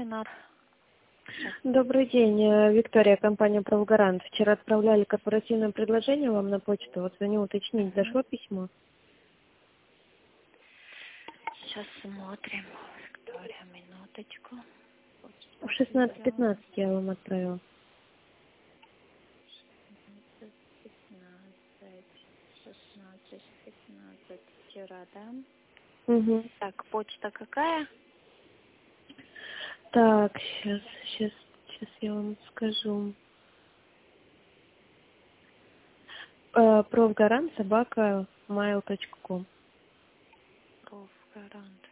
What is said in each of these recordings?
Ленар. Добрый день, Виктория, компания «Правгарант». Вчера отправляли корпоративное предложение вам на почту. Вот звоню уточнить, дошло письмо? Сейчас смотрим. Виктория, минуточку. В 16:15 я вам отправила. 16:15 вчера, да? Угу. Так, почта какая? Так, сейчас я вам скажу. Правгарант@mail.com. Профгарант.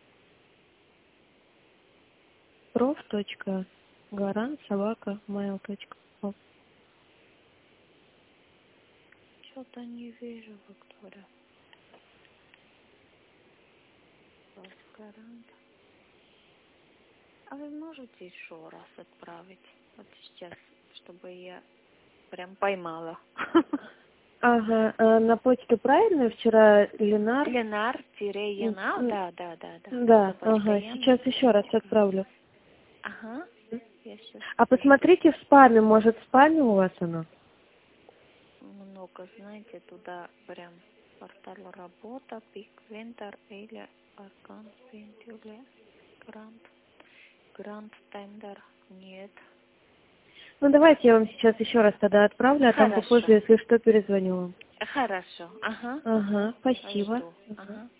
prof.garant@mail.com. Что-то не вижу, Виктория. Профгарант. А вы можете еще раз отправить? Вот сейчас, чтобы я прям поймала. Ага, на почту правильно вчера Ленар? Ленар-Янал, да. Да, Собачка ага, Яна. сейчас еще раз отправлю. Ага. Я сейчас А посмотрите в спаме, может в спаме у вас оно? много, знаете, туда прям портал работа, пик, вентер или аркан, пентюле, грант, тендер, нет. Ну давайте я вам сейчас еще раз тогда отправлю, а там Хорошо. попозже, если что, перезвоню вам. Хорошо, ага. Ага, спасибо. Жду, ага.